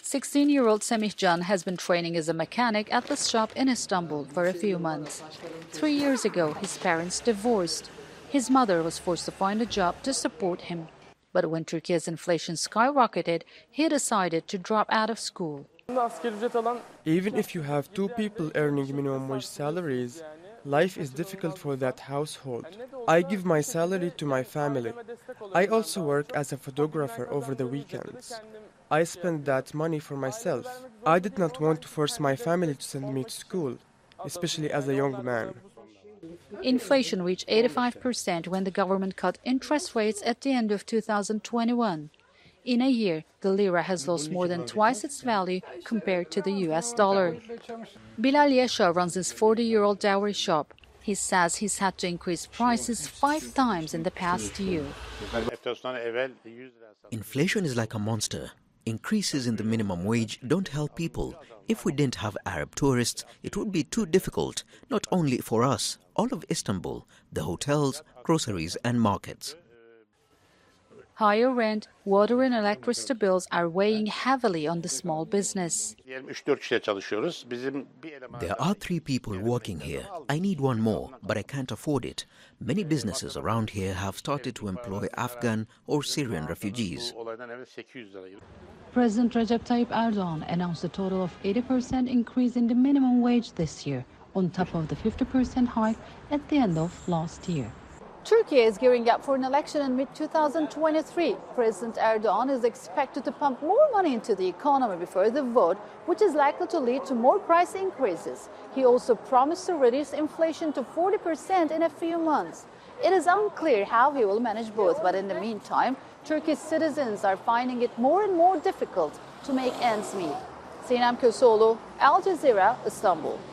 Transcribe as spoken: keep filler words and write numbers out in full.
sixteen-year-old Semih Can has been training as a mechanic at this shop in Istanbul for a few months. Three years ago, his parents divorced. His mother was forced to find a job to support him. But when Turkey's inflation skyrocketed, he decided to drop out of school. Even if you have two people earning minimum wage salaries, life is difficult for that household. I give my salary to my family. I also work as a photographer over the weekends. I spend that money for myself. I did not want to force my family to send me to school, especially as a young man. Inflation reached eighty-five percent when the government cut interest rates at the end of two thousand twenty-one. In a year, the lira has lost more than twice its value compared to the U S dollar. Bilal Yasha runs his forty-year-old dowry shop. He says he's had to increase prices five times in the past year. Inflation is like a monster. Increases in the minimum wage don't help people. If we didn't have Arab tourists, it would be too difficult, not only for us, all of Istanbul, the hotels, groceries and markets. Higher rent, water and electricity bills are weighing heavily on the small business. There are three people working here. I need one more, but I can't afford it. Many businesses around here have started to employ Afghan or Syrian refugees. President Recep Tayyip Erdogan announced a total of eighty percent increase in the minimum wage this year, on top of the fifty percent hike at the end of last year. Turkey is gearing up for an election in mid two thousand twenty-three. President Erdogan is expected to pump more money into the economy before the vote, which is likely to lead to more price increases. He also promised to reduce inflation to forty percent in a few months. It is unclear how he will manage both, but in the meantime, Turkey's citizens are finding it more and more difficult to make ends meet. Sinem Köseoğlu, Al Jazeera, Istanbul.